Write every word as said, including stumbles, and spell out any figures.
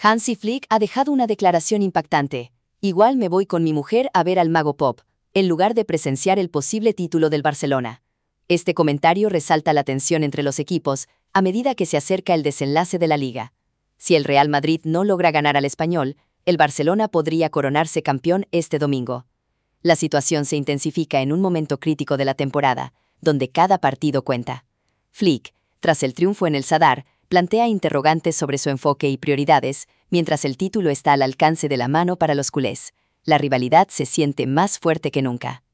Hansi Flick ha dejado una declaración impactante. Igual me voy con mi mujer a ver al Mago Pop, en lugar de presenciar el posible título del Barcelona. Este comentario resalta la tensión entre los equipos a medida que se acerca el desenlace de la liga. Si el Real Madrid no logra ganar al Español, el Barcelona podría coronarse campeón este domingo. La situación se intensifica en un momento crítico de la temporada, donde cada partido cuenta. Flick, tras el triunfo en el Sadar, plantea interrogantes sobre su enfoque y prioridades, mientras el título está al alcance de la mano para los culés. La rivalidad se siente más fuerte que nunca.